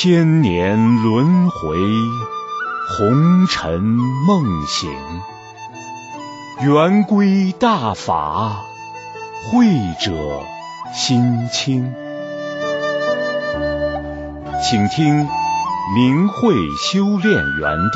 千年轮回，红尘梦醒，圆规大法，慧者心清。请听明慧修炼园地。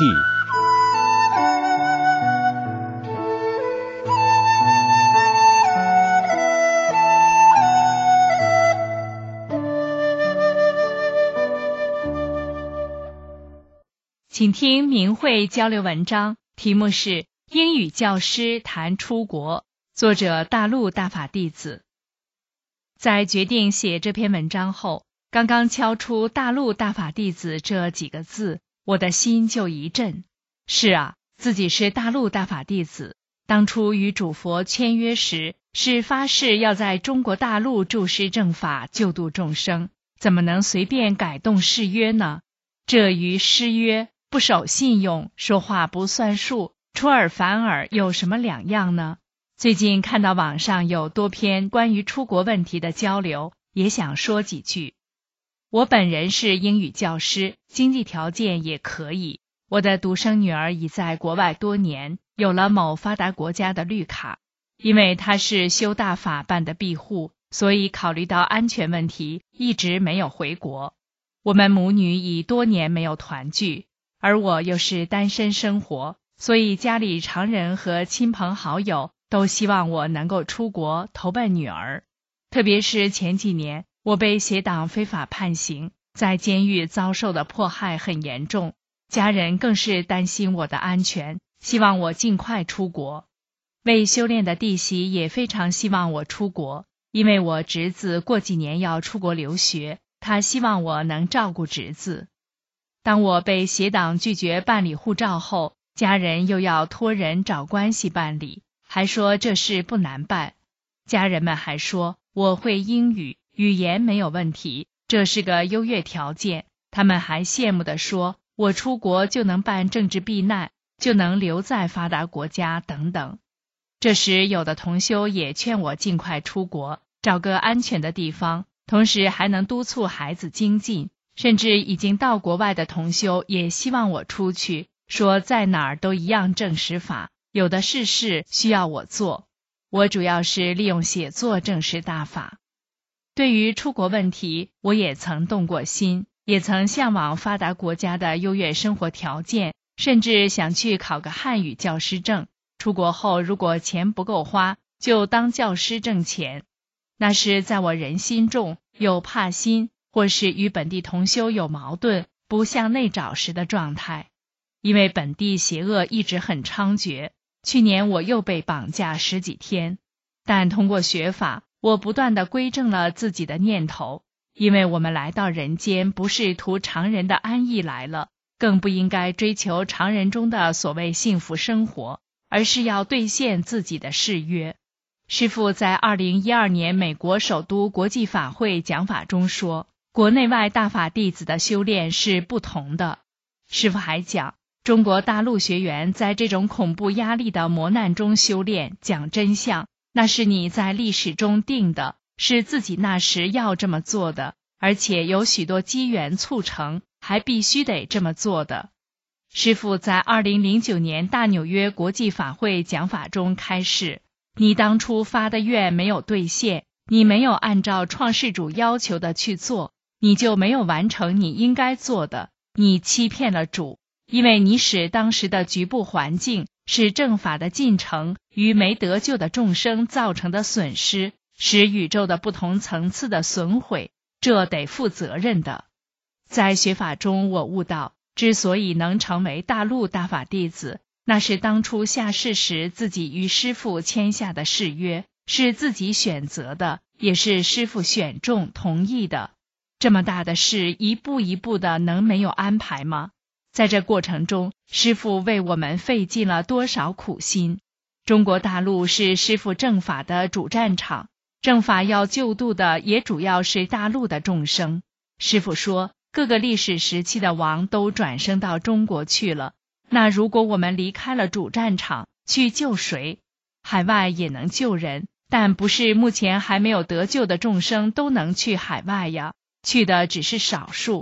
请听明慧交流文章，题目是英语教师谈出国，作者大陆大法弟子。在决定写这篇文章后，刚刚敲出大陆大法弟子这几个字，我的心就一震。是啊，自己是大陆大法弟子，当初与主佛签约时，是发誓要在中国大陆注释正法，救度众生，怎么能随便改动誓约呢？这与失约、不守信用、说话不算数、出尔反尔有什么两样呢？最近看到网上有多篇关于出国问题的交流，也想说几句。我本人是英语教师，经济条件也可以。我的独生女儿已在国外多年，有了某发达国家的绿卡。因为她是修大法办的庇护，所以考虑到安全问题，一直没有回国。我们母女已多年没有团聚，而我又是单身生活，所以家里常人和亲朋好友都希望我能够出国投奔女儿。特别是前几年，我被邪党非法判刑，在监狱遭受的迫害很严重，家人更是担心我的安全，希望我尽快出国。为修炼的弟媳也非常希望我出国，因为我侄子过几年要出国留学，他希望我能照顾侄子。当我被邪党拒绝办理护照后，家人又要托人找关系办理，还说这事不难办。家人们还说我会英语，语言没有问题，这是个优越条件。他们还羡慕地说我出国就能办政治避难，就能留在发达国家等等。这时有的同修也劝我尽快出国，找个安全的地方，同时还能督促孩子精进。甚至已经到国外的同修也希望我出去，说在哪儿都一样证实法，有的是事需要我做。我主要是利用写作证实大法。对于出国问题，我也曾动过心，也曾向往发达国家的优越生活条件，甚至想去考个汉语教师证。出国后如果钱不够花，就当教师挣钱。那是在我人心重，有怕心，或是与本地同修有矛盾，不向内找时的状态。因为本地邪恶一直很猖獗，去年我又被绑架10几天。但通过学法，我不断地归正了自己的念头，因为我们来到人间不是图常人的安逸来了，更不应该追求常人中的所谓幸福生活，而是要兑现自己的誓约。师父在2012年美国首都国际法会讲法中说，国内外大法弟子的修炼是不同的。师父还讲，中国大陆学员在这种恐怖压力的磨难中修炼，讲真相，那是你在历史中定的，是自己那时要这么做的，而且有许多机缘促成，还必须得这么做的。师父在2009年大纽约国际法会讲法中开示，你当初发的愿没有兑现，你没有按照创世主要求的去做，你就没有完成你应该做的，你欺骗了主，因为你使当时的局部环境，使正法的进程与没得救的众生造成的损失，使宇宙的不同层次的损毁，这得负责任的。在学法中我悟到，之所以能成为大陆大法弟子，那是当初下世时自己与师父签下的誓约，是自己选择的，也是师父选中同意的。这么大的事，一步一步的能没有安排吗？在这过程中，师父为我们费尽了多少苦心。中国大陆是师父正法的主战场，正法要救度的也主要是大陆的众生。师父说，各个历史时期的王都转生到中国去了，那如果我们离开了主战场，去救谁？海外也能救人，但不是目前还没有得救的众生都能去海外呀，去的只是少数。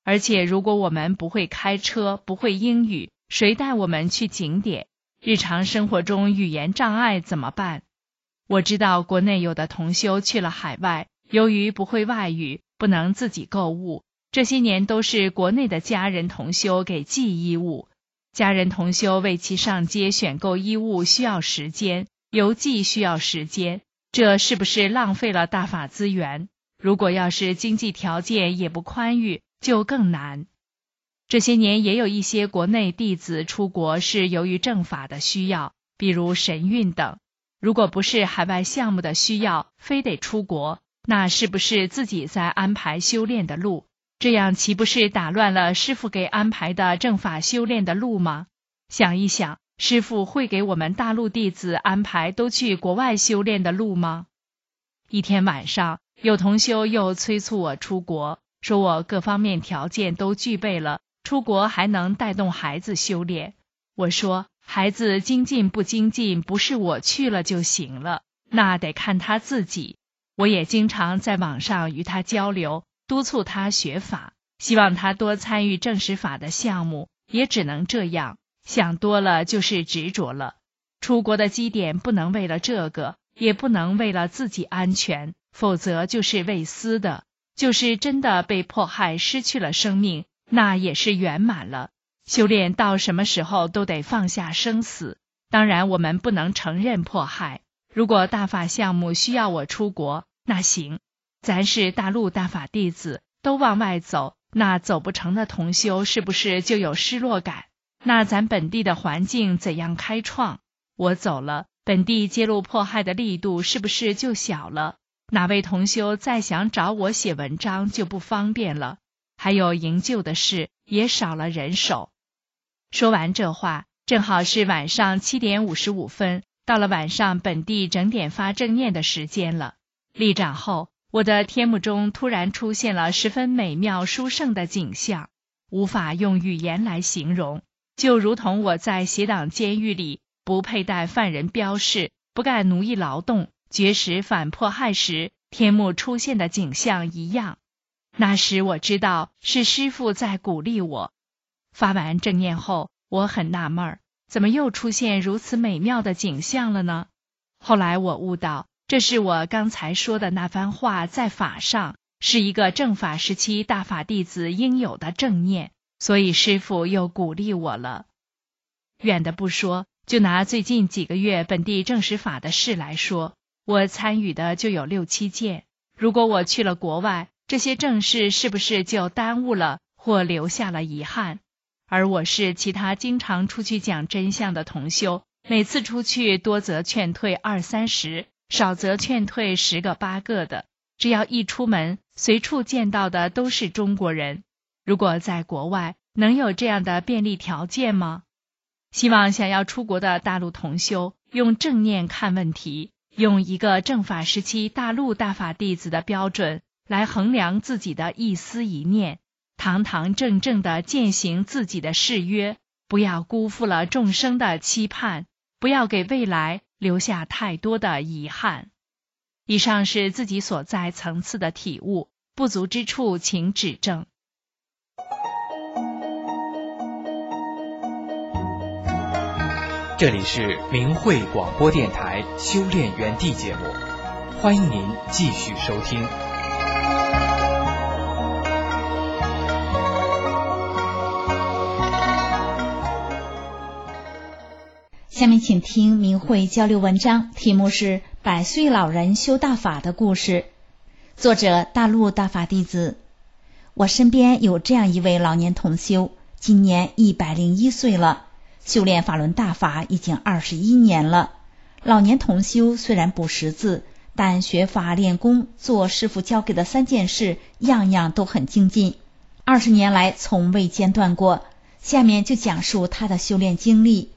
而且如果我们不会开车，不会英语，谁带我们去景点？日常生活中语言障碍怎么办？我知道国内有的同修去了海外，由于不会外语，不能自己购物，这些年都是国内的家人同修给寄衣物。家人同修为其上街选购衣物需要时间，邮寄需要时间，这是不是浪费了大法资源？如果要是经济条件也不宽裕，就更难。这些年也有一些国内弟子出国是由于正法的需要，比如神韵等。如果不是海外项目的需要，非得出国，那是不是自己在安排修炼的路？这样岂不是打乱了师父给安排的正法修炼的路吗？想一想，师父会给我们大陆弟子安排都去国外修炼的路吗？一天晚上，有同修又催促我出国，说我各方面条件都具备了，出国还能带动孩子修炼。我说，孩子精进不精进，不是我去了就行了，那得看他自己。我也经常在网上与他交流，督促他学法，希望他多参与正实法的项目，也只能这样，想多了就是执着了。出国的基点不能为了这个，也不能为了自己安全，否则就是为私的，就是真的被迫害失去了生命，那也是圆满了。修炼到什么时候都得放下生死，当然我们不能承认迫害。如果大法项目需要我出国，那行，咱是大陆大法弟子，都往外走，那走不成的同修是不是就有失落感？那咱本地的环境怎样开创？我走了，本地揭露迫害的力度是不是就小了？哪位同修再想找我写文章就不方便了，还有营救的事也少了人手。说完这话，正好是晚上7点55分，到了晚上本地整点发正念的时间了。立掌后，我的天目中突然出现了十分美妙殊胜的景象，无法用语言来形容，就如同我在邪党监狱里不佩戴犯人标示，不干奴役劳动，绝食反迫害时天目出现的景象一样。那时我知道是师父在鼓励我。发完正念后，我很纳闷，怎么又出现如此美妙的景象了呢？后来我悟到，这是我刚才说的那番话在法上，是一个正法时期大法弟子应有的正念，所以师父又鼓励我了。远的不说，就拿最近几个月本地正实法的事来说，我参与的就有6、7件。如果我去了国外，这些正事是不是就耽误了或留下了遗憾？而我是其他经常出去讲真相的同修，每次出去多则劝退20、30，少则劝退10个8个的，只要一出门，随处见到的都是中国人。如果在国外，能有这样的便利条件吗？希望想要出国的大陆同修用正念看问题，用一个正法时期大陆大法弟子的标准来衡量自己的一思一念，堂堂正正地践行自己的誓约，不要辜负了众生的期盼，不要给未来留下太多的遗憾。以上是自己所在层次的体悟，不足之处请指正。 这里是明慧广播电台修炼园地节目，欢迎您继续收听。 下面请听明慧交流文章，题目是100岁老人修大法的故事，作者大陆大法弟子。我身边有这样一位老年同修，今年101岁了，修炼法轮大法已经21年了。老年同修虽然不识字，但学法练功做师父教给的3件事，样样都很精进，20年来从未间断过。下面就讲述他的修炼经历。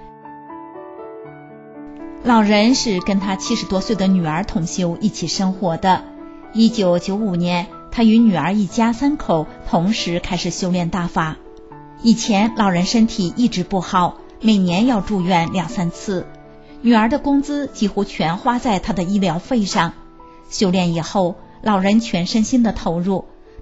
老人是跟他70多岁的女儿同修一起生活的。1995年，他与女儿一家3口同时开始修炼大法。以前老人身体一直不好，每年要住院2、3次，女儿的工资几乎全花在他的医疗费上。修炼以后，老人全身心的投入，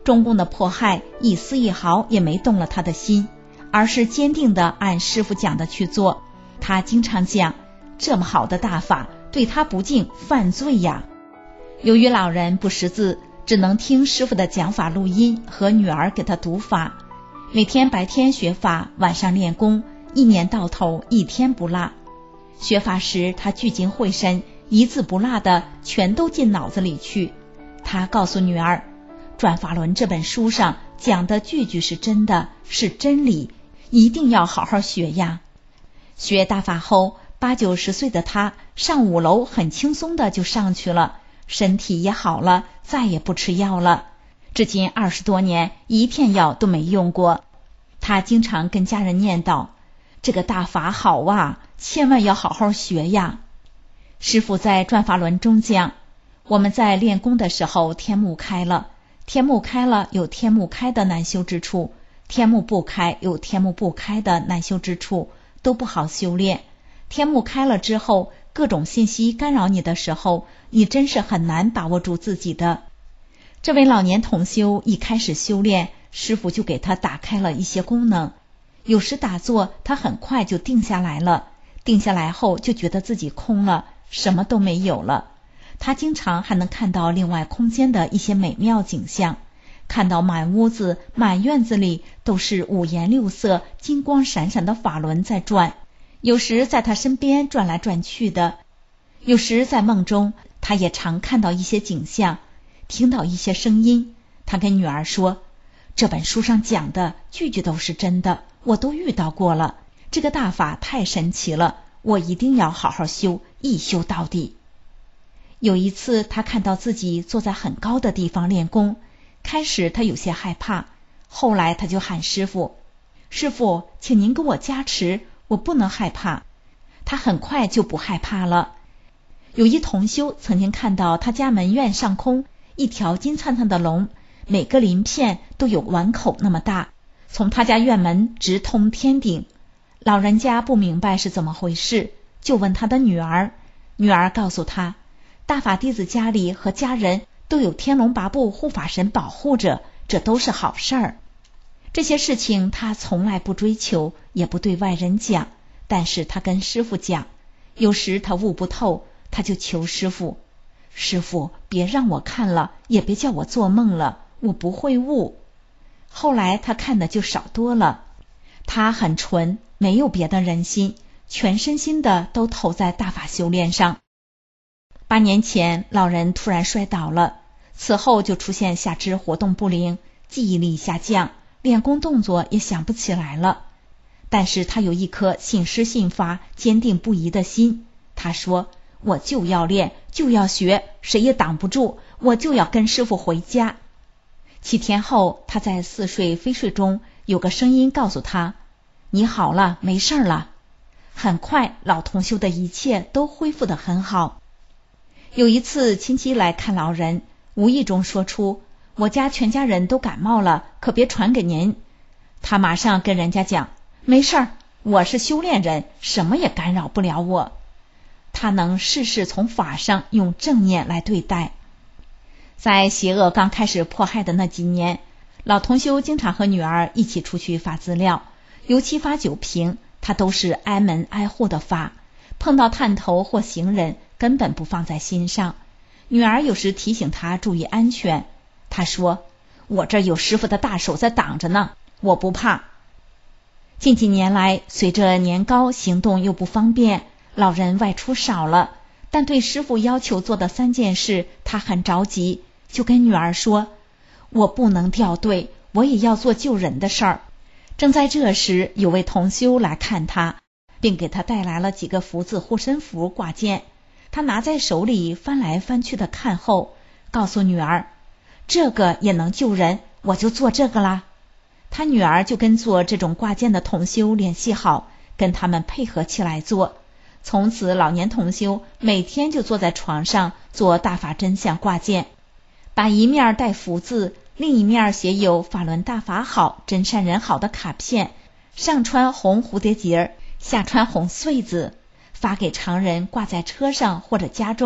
中共的迫害一丝一毫也没动了他的心，而是坚定地按师父讲的去做。他经常讲，这么好的大法，对他不敬，犯罪呀。由于老人不识字，只能听师父的讲法录音和女儿给他读法，每天白天学法，晚上练功，一年到头一天不落。学法时他聚精会神，一字不落的全都进脑子里去。他告诉女儿，转法轮这本书上讲的句句是真的，是真理，一定要好好学呀。学大法后，8、90岁的他上5楼很轻松的就上去了，身体也好了，再也不吃药了。至今20多年，一片药都没用过。他经常跟家人念叨，这个大法好啊，千万要好好学呀。师父在转法轮中讲，我们在练功的时候，天目开了，天目开了有天目开的难修之处，天目不开有天目不开的难修之处，都不好修炼。天目开了之后，各种信息干扰你的时候，你真是很难把握住自己的。这位老年同修一开始修炼，师父就给他打开了一些功能，有时打坐他很快就定下来了，定下来后就觉得自己空了，什么都没有了。他经常还能看到另外空间的一些美妙景象，看到满屋子满院子里都是五颜六色金光闪闪的法轮在转，有时在他身边转来转去的，有时在梦中他也常看到一些景象，听到一些声音。他跟女儿说，这本书上讲的句句都是真的，我都遇到过了，这个大法太神奇了，我一定要好好修，一修到底。有一次他看到自己坐在很高的地方练功，开始他有些害怕，后来他就喊师父，师父请您给我加持，我不能害怕。他很快就不害怕了。有一同修曾经看到他家门院上空一条金灿灿的龙，每个鳞片都有碗口那么大，从他家院门直通天顶。老人家不明白是怎么回事，就问他的女儿，女儿告诉他，大法弟子家里和家人都有天龙八部护法神保护着，这都是好事儿。这些事情他从来不追求，也不对外人讲，但是他跟师父讲，有时他悟不透，他就求师父，师父别让我看了，也别叫我做梦了，我不会悟。后来他看的就少多了。他很纯，没有别的人心，全身心的都投在大法修炼上。8年前老人突然摔倒了，此后就出现下肢活动不灵，记忆力下降，练功动作也想不起来了。但是他有一颗信师信法坚定不移的心，他说，我就要练，就要学，谁也挡不住，我就要跟师父回家。7天后，他在似睡非睡中，有个声音告诉他，你好了，没事了。很快老同修的一切都恢复得很好。有一次亲戚来看老人，无意中说出，我家全家人都感冒了，可别传给您。他马上跟人家讲，没事儿，我是修炼人，什么也干扰不了我。他能事事从法上用正念来对待。在邪恶刚开始迫害的那几年，老同修经常和女儿一起出去发资料，尤其发酒瓶，他都是挨门挨户的发，碰到探头或行人根本不放在心上。女儿有时提醒他注意安全，他说，我这有师父的大手在挡着呢，我不怕。近几年来，随着年高，行动又不方便，老人外出少了，但对师父要求做的3件事他很着急，就跟女儿说，我不能掉队，我也要做救人的事儿。正在这时，有位同修来看他，并给他带来了几个福字护身符挂件。他拿在手里翻来翻去的看后，告诉女儿，这个也能救人，我就做这个啦。他女儿就跟做这种挂件的同修联系好，跟他们配合起来做。从此老年同修每天就坐在床上做大法真相挂件，把一面带福字，另一面写有法轮大法好，真善人好的卡片，上穿红蝴蝶结，下穿红穗子，发给常人挂在车上或者家中，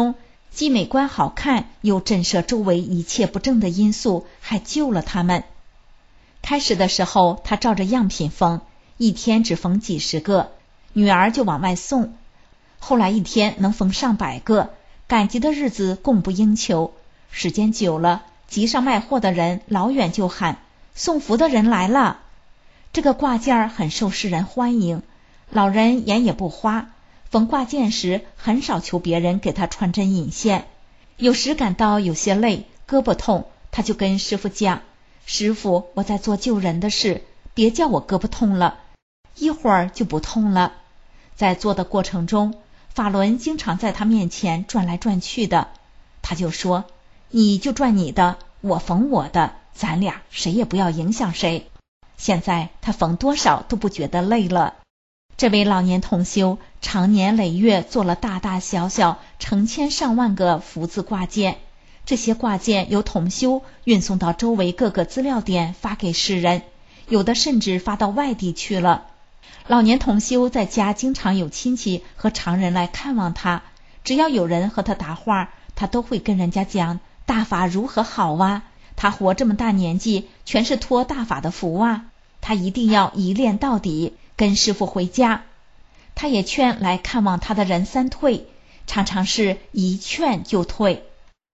既美观好看，又震慑周围一切不正的因素，还救了他们。开始的时候，他照着样品缝，一天只缝几十个，女儿就往外送。后来一天能缝上百个，赶集的日子供不应求。时间久了，集上卖货的人老远就喊：送福的人来了。这个挂件很受世人欢迎，老人眼也不花，缝挂件时很少求别人给他穿针引线。有时感到有些累，胳膊痛，他就跟师傅讲：师傅，我在做救人的事，别叫我胳膊痛了。一会儿就不痛了。在做的过程中，法轮经常在他面前转来转去的，他就说：你就转你的，我缝我的，咱俩谁也不要影响谁。现在他缝多少都不觉得累了。这位老年同修常年累月做了大大小小成千上万个福字挂件，这些挂件由同修运送到周围各个资料点发给世人，有的甚至发到外地去了。老年同修在家经常有亲戚和常人来看望他，只要有人和他答话，他都会跟人家讲大法如何好啊，他活这么大年纪全是托大法的福啊，他一定要一练到底，跟师父回家。他也劝来看望他的人3退，常常是一劝就退。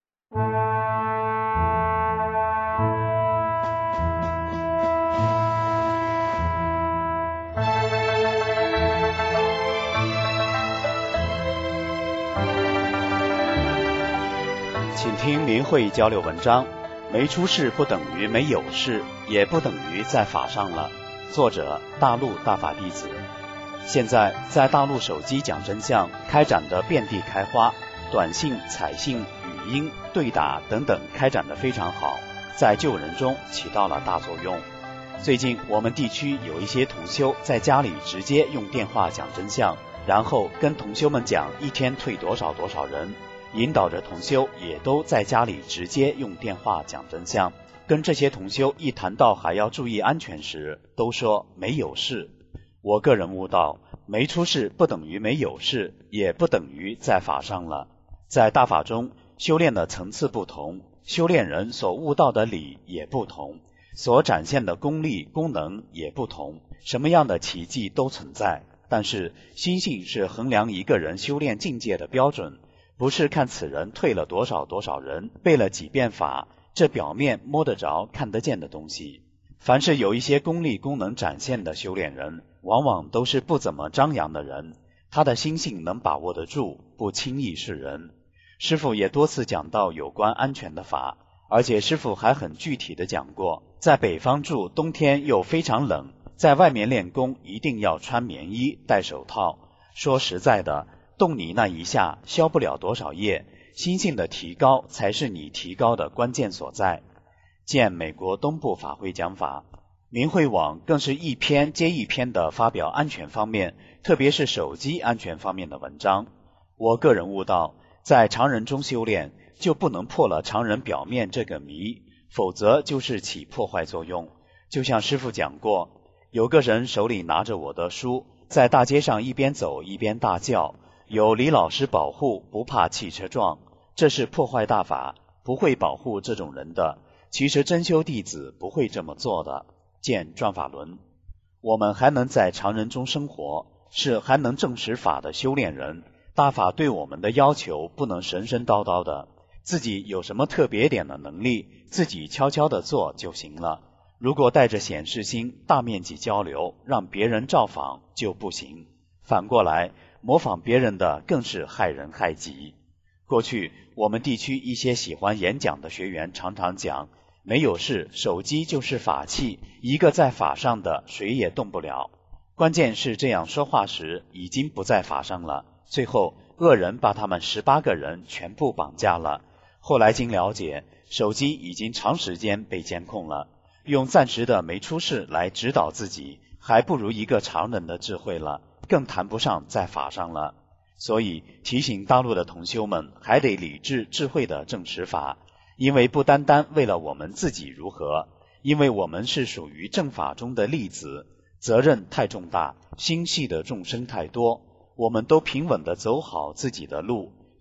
请听明慧交流文章，没出世不等于没有事，也不等于在法上了。作者大陆大法弟子。现在在大陆手机讲真相开展的遍地开花，短信、彩信、语音、对打等等开展的非常好，在救人中起到了大作用。最近我们地区有一些同修在家里直接用电话讲真相，然后跟同修们讲一天退多少多少人，引导着同修也都在家里直接用电话讲真相。跟这些同修一谈到还要注意安全时，都说没有事。我个人悟到，没出事不等于没有事，也不等于在法上了。在大法中，修炼的层次不同，修炼人所悟到的理也不同，所展现的功力功能也不同，什么样的奇迹都存在。但是心性是衡量一个人修炼境界的标准，不是看此人退了多少多少人，背了几遍法，这表面摸得着看得见的东西。凡是有一些功力功能展现的修炼人，往往都是不怎么张扬的人，他的心性能把握得住，不轻易示人。师父也多次讲到有关安全的法，而且师父还很具体的讲过，在北方住，冬天又非常冷，在外面练功一定要穿棉衣戴手套。说实在的，动你那一下消不了多少业，心性的提高才是你提高的关键所在。见美国东部法会讲法，明慧网更是一篇接一篇的发表安全方面，特别是手机安全方面的文章。我个人悟到，在常人中修炼，就不能破了常人表面这个谜，否则就是起破坏作用。就像师父讲过，有个人手里拿着我的书，在大街上一边走一边大叫，有李老师保护，不怕汽车撞，这是破坏大法，不会保护这种人的。其实真修弟子不会这么做的。见转法轮。我们还能在常人中生活，是还能证实法的修炼人。大法对我们的要求不能神神叨叨的，自己有什么特别点的能力，自己悄悄的做就行了。如果带着显示心大面积交流，让别人照仿就不行。反过来模仿别人的更是害人害己。过去我们地区一些喜欢演讲的学员常常讲，没有事，手机就是法器，一个在法上的谁也动不了。关键是这样说话时已经不在法上了，最后恶人把他们18个人全部绑架了。后来经了解，手机已经长时间被监控了，用暂时的没出事来指导自己，还不如一个常人的智慧了，更谈不上在法上了。所以提醒大陆的同修们，还得理智智慧的证实法，因为不单单为了我们自己如何，因为我们是属于正法中的粒子，责任太重大，心系的众生太多，我们都平稳地走好自己的路，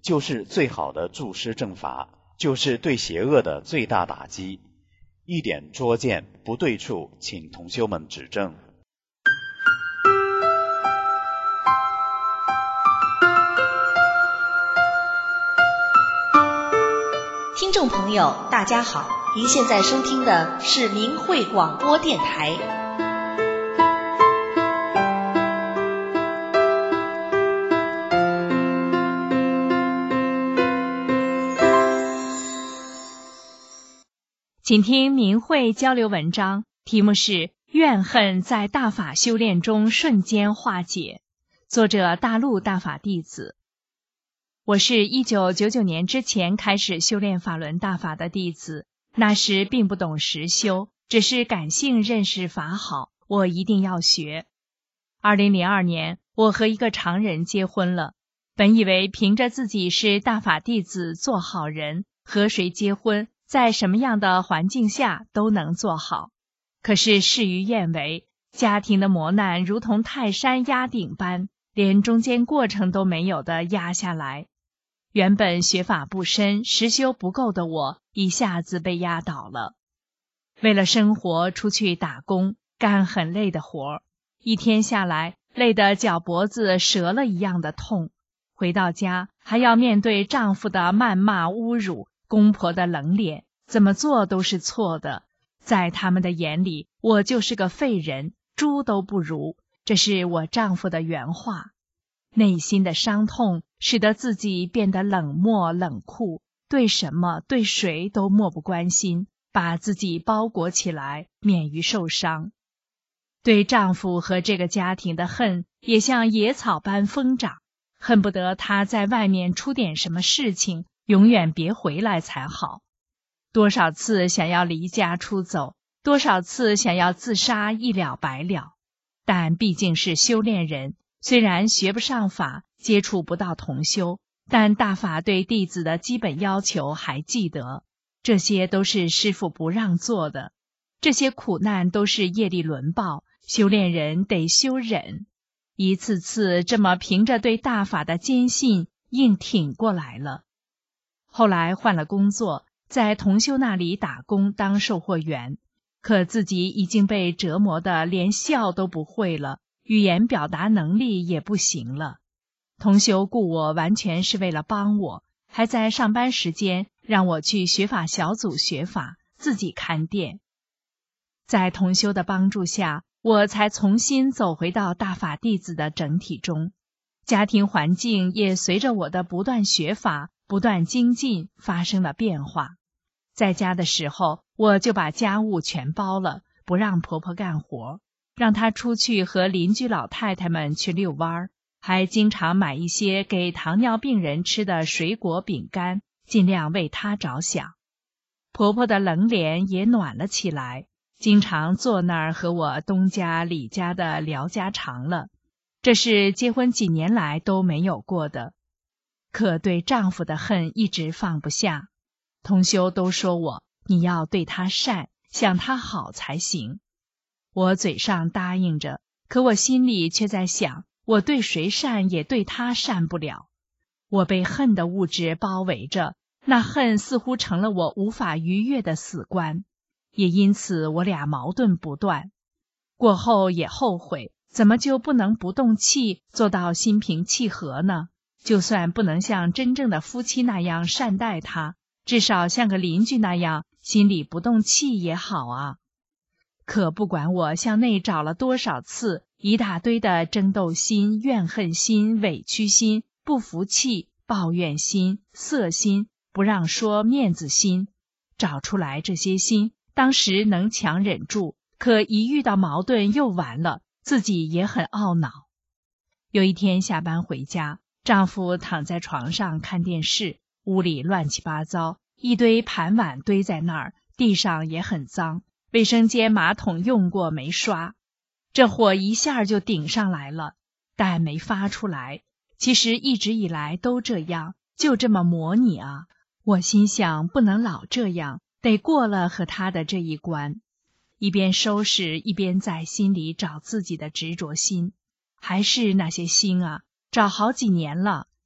就是最好的助师正法，就是对邪恶的最大打击。一点拙见不对处，请同修们指正。 听众朋友，大家好，您现在收听的是明慧广播电台。 请听明慧交流文章，题目是怨恨在大法修炼中瞬间化解，作者大陆大法弟子。我是1999年之前开始修炼法轮大法的弟子，那时并不懂实修，只是感性认识法好，我一定要学。2002年，我和一个常人结婚了，本以为凭着自己是大法弟子做好人，和谁结婚，在什么样的环境下都能做好。可是事与愿违，家庭的磨难如同泰山压顶般，连中间过程都没有的压下来。原本学法不深，实修不够的我，一下子被压倒了。为了生活出去打工，干很累的活，一天下来，累得脚脖子折了一样的痛。回到家，还要面对丈夫的谩骂侮辱，公婆的冷脸，怎么做都是错的。在他们的眼里，我就是个废人，猪都不如，这是我丈夫的原话。内心的伤痛使得自己变得冷漠冷酷，对什么对谁都漠不关心，把自己包裹起来，免于受伤。对丈夫和这个家庭的恨也像野草般疯长，恨不得他在外面出点什么事情，永远别回来才好。多少次想要离家出走，多少次想要自杀一了百了。但毕竟是修炼人，虽然学不上法，接触不到同修，但大法对弟子的基本要求还记得，这些都是师父不让做的。这些苦难都是业力轮报，修炼人得修忍。一次次这么凭着对大法的坚信，硬挺过来了。后来换了工作，在同修那里打工当售货员，可自己已经被折磨得连笑都不会了，语言表达能力也不行了。同修雇我完全是为了帮我，还在上班时间让我去学法小组学法，自己看店。在同修的帮助下，我才重新走回到大法弟子的整体中，家庭环境也随着我的不断学法、不断精进发生了变化。在家的时候，我就把家务全包了，不让婆婆干活，让她出去和邻居老太太们去遛弯，还经常买一些给糖尿病人吃的水果饼干，尽量为她着想。婆婆的冷脸也暖了起来，经常坐那儿和我东家李家的聊家常了，这是结婚几年来都没有过的。可对丈夫的恨一直放不下，同修都说我，你要对他善，想他好才行。我嘴上答应着，可我心里却在想，我对谁善也对他善不了。我被恨的物质包围着，那恨似乎成了我无法逾越的死关，也因此我俩矛盾不断。过后也后悔，怎么就不能不动气，做到心平气和呢？就算不能像真正的夫妻那样善待他，至少像个邻居那样心里不动气也好啊。可不管我向内找了多少次，一大堆的争斗心、怨恨心、委屈心、不服气、抱怨心、色心、不让说面子心，找出来这些心，当时能强忍住，可一遇到矛盾又完了，自己也很懊恼。有一天下班回家，丈夫躺在床上看电视，屋里乱七八糟，一堆盘碗堆在那儿，地上也很脏，卫生间马桶用过没刷。这火一下就顶上来了，但没发出来。其实一直以来都这样，就这么模拟啊。我心想，不能老这样，得过了和他的这一关。一边收拾，一边在心里找自己的执着心。还是那些心啊，找好几年了，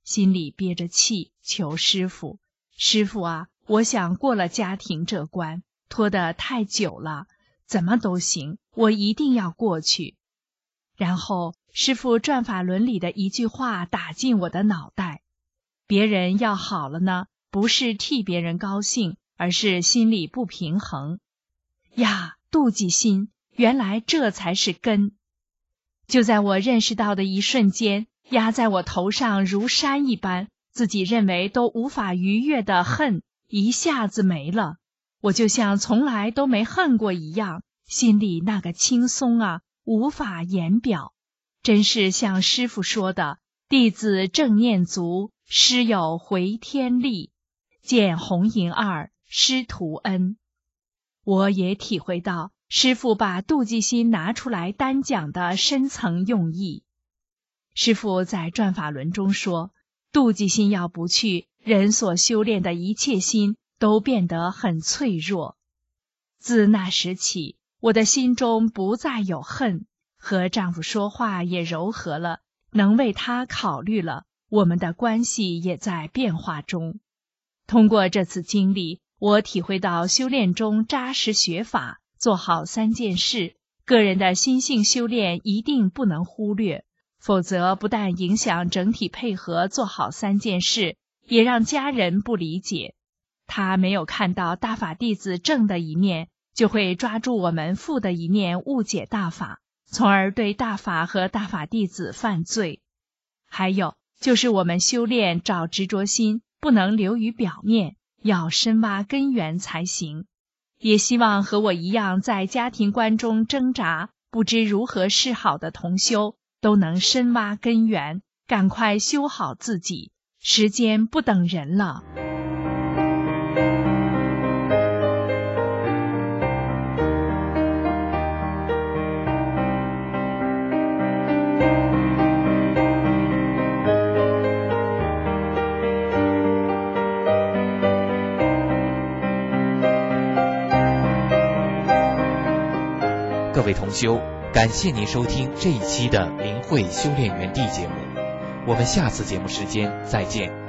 心里憋着气求师父：师父啊，我想过了家庭这关，拖得太久了，怎么都行，我一定要过去。然后师父转法轮里的一句话打进我的脑袋：别人要好了呢，不是替别人高兴，而是心里不平衡。呀，妒忌心，原来这才是根。就在我认识到的一瞬间，压在我头上如山一般，自己认为都无法逾越的恨一下子没了，我就像从来都没恨过一样，心里那个轻松啊，无法言表。真是像师父说的：弟子正念足，师有回天力，见红银二，师徒恩。我也体会到师父把妒忌心拿出来单讲的深层用意。师父在转法轮中说，妒忌心要不去，人所修炼的一切心都变得很脆弱。自那时起，我的心中不再有恨，和丈夫说话也柔和了，能为他考虑了，我们的关系也在变化中。通过这次经历，我体会到修炼中扎实学法，做好3件事，个人的心性修炼一定不能忽略，否则不但影响整体配合做好3件事，也让家人不理解。他没有看到大法弟子正的一面，就会抓住我们负的一面误解大法，从而对大法和大法弟子犯罪。还有就是我们修炼找执着心，不能流于表面，要深挖根源才行。也希望和我一样在家庭观中挣扎，不知如何是好的同修，都能深挖根源，赶快修好自己。时间不等人了。 各位同修，感谢您收听这一期的明慧修炼园地节目，我们下次节目时间再见。